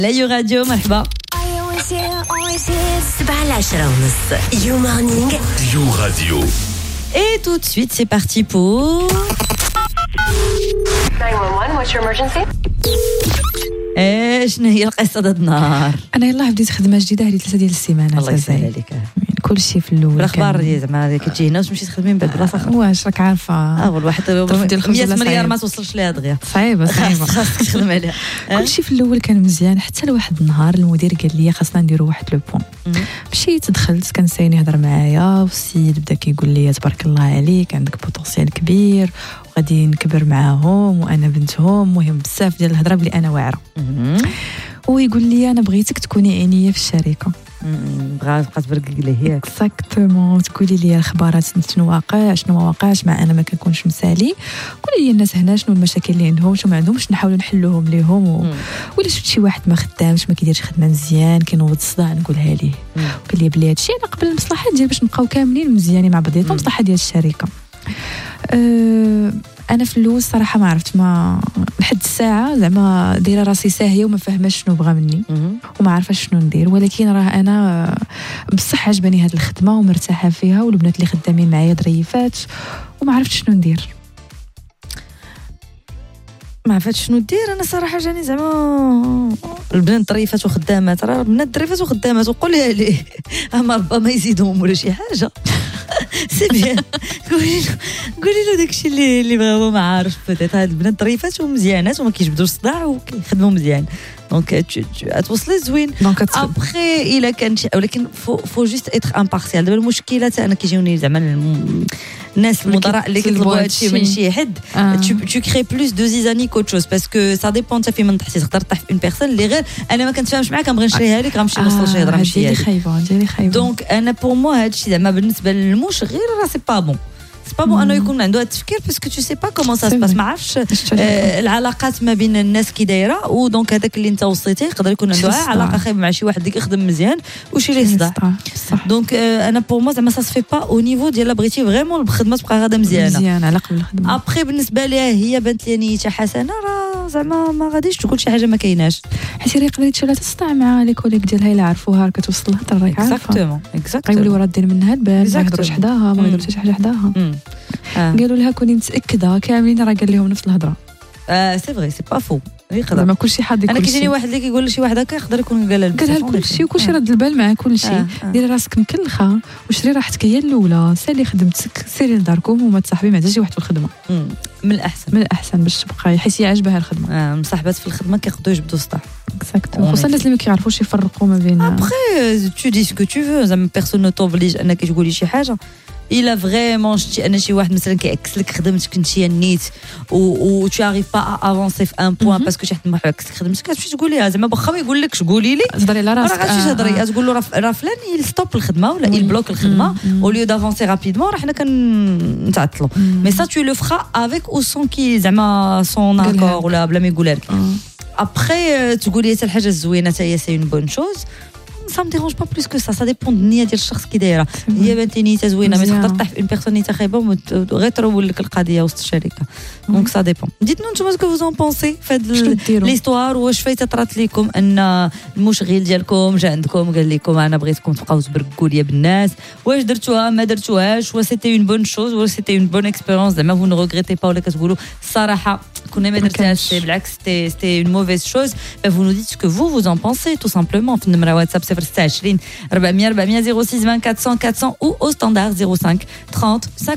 لا راديو مرحبا. You morning. You Radio. Et tout de suite, c'est parti pour... 911, what's your emergency? شنو هي القصة ديال النهار؟ انا يلاه بديت خدمه جديده هذه 3 ديال السيمانات. الله يسهل عليك. كلشي في الاول الاخبار زعما كتجي هنا وتمشي تخدمي من بعد بلاصه اخرى. واش راك عارفه الواحد 100 مليار ما توصلش ليها دغيا. صعيبه خاصك تخدم عليها. كلشي في الاول كان مزيان حتى لواحد النهار المدير قال لي خاصنا نديروا واحد لو بوين. مشيت دخلت كان سايني يهضر معايا والسيد بدا كيقول لي تبارك الله عليك عندك بوتونسيال كبير وغادي نكبر معاهم وانا بنتهم مهم بزاف ديال الهضره بلي انا واعره. ويقول لي انا بغيتك تكوني عينيه في الشركه. بغا تبقى تبرقق ليه ياك اكزاكتومون تقولي لي الاخبارات شنو واقع شنو ما واقعش مع انا ما كنكونش مسالي. قولي لي الناس هنا شنو المشاكل اللي عندهم شنو ما عندهمش نحاولوا نحلوهم ليهم ولا شفت شي واحد ما خدامش ما كيديرش خدمه مزيان كينوض الصداع نقولها ليه. قال لي بلي هادشي انا قبل المصلحه ديال باش نبقاو كاملين مزيانين مع بعضياتنا المصلحه ديال الشركه. انا في الاول صراحه ما عرفت ما لحد الساعه زعما دايره راسي ساهيه وما فاهماش شنو بغا مني وما عارفه شنو ندير. ولكن راه انا بصح عجباني هذه الخدمه ومرتاحه فيها والبنات اللي خدامين معايا ظريفات وما عرفتش شنو ندير. ما عرفتش شنو دير. انا صراحه جاني زعما البنات ظريفات وخدامات راه البنات ظريفات وخدامات وقوليها ليه اما ربما يزيدهم ولا شي حاجه سي بيان. قولي له داكشي اللي بغاو ما عارف بيتيت هاد البنات ظريفات ومزيانات وما كيجبدوش الصداع وكيخدموا مزيان دونك توصلي زوين. ابخي الا كان شي ولكن فو جوست اتر امبارسيال. دابا المشكله حتى انا كيجيوني زعما الناس المدراء اللي كيطلبوا هادشي من شي حد tu crées plus de zizanie qu'autre chose parce que ça dépend انت في من تحتي تقدر طيح في اون بيرسون اللي غير انا ما كنتفاهمش معاك كنبغي نشريها لك غنمشي نوصل شي هضره ماشي ديالي خايبه دونك انا بور مو هادشي زعما بالنسبه للموش غير راه سي با بون سي با بون انه يكون عنده هذا التفكير باسكو تو سي با كومون سا سباس ما عرفش العلاقات ما بين الناس كي دايره ودونك هذاك اللي انت وصيتيه يقدر يكون عنده علاقه خايبه مع شي واحد اللي كيخدم مزيان وشي ليه صداع. دونك انا بور مو زعما سا سفي با او نيفو ديال لا بغيتي فريمون الخدمه تبقى غاده مزيانه على قبل الخدمه. ابخي بالنسبه ليها هي بنت لي نيتها حسنه راه زعما ما غاديش تقول شي حاجه ما كايناش حيت راه يقدر يتشلا تصدع مع لي كوليك ديالها الا عرفوها كتوصل لها راك عارفه اكزاكتومون غيوليو راه دير منها البال ما يهضروش حداها ما يديروا حتى شي حاجه حداها. قالوا لها كوني متاكده كاملين راه قال لهم نفس الهضره. سي فري سي با فو يقدر ما كلشي حد انا كيجيني واحد اللي كيقول لشي واحد هكا يقدر يكون قالها كلشي وكلشي رد البال مع كلشي. ديري راسك مكلخه وشري راحتك هي الاولى سالي خدمتك سيري لداركم وما تصاحبي مع حتى شي واحد في الخدمه. من الاحسن باش تبقى حيت هي عاجبها الخدمه. مصاحبات في الخدمه كيقدروا يجبدوا الصداع خصوصا الناس اللي ما كيعرفوش يفرقوا ما بين ابخي تو دي سكو تو فو زعما بيرسون نو توبليج انك تقولي شي حاجه الا فريمون شتي انا شي واحد مثلا كيعكس لك خدمتك انت نيت و tu arrives pas à avancer في ان بوين باسكو شي حد ما عكس لك خدمتك كتمشي تقوليها زعما واخا ما يقول لكش قولي لي تهضري على راسك راه غتمشي تهضري تقول له راه فلان يستوب الخدمه ولا يبلوك الخدمه او ليو دافونسي رابيدمون راه حنا كنتعطلوا مي سا تو لو فرا افيك او سون كي زعما سون اكور ولا بلا ما يقولها لك. ابخي تقولي حتى الحاجه الزوينه حتى هي سي اون بون شوز ça me dérange pas plus que ça dépend النيه ديال الشخص كي دايره. هي بنتي نيتها زوينه ما تقدر طيح في اون بيرسون نيتها خايبه غير ترول لك القضيه وسط الشركه دونك سا ديبون. ديتنو نتوما سكو فوز اون بونسي في هاد ليستوار واش فايته طرات لكم ان المشغل ديالكم جا عندكم قال لكم انا بغيتكم تبقاو تبركوا ليا بالناس واش درتوها ما درتوهاش واش سيتي اون بون شوز ولا سيتي اون بون اكسبيريونس زعما فو نو ريغريتي با ولا كتقولوا الصراحه كنا ما درتهاش بالعكس سيتي اون موفيز شوز فو نو ديت سكو فو en pensez tout simplement في النمره واتساب 026 400 400 06 20 400 400 ou au standard 05 30 50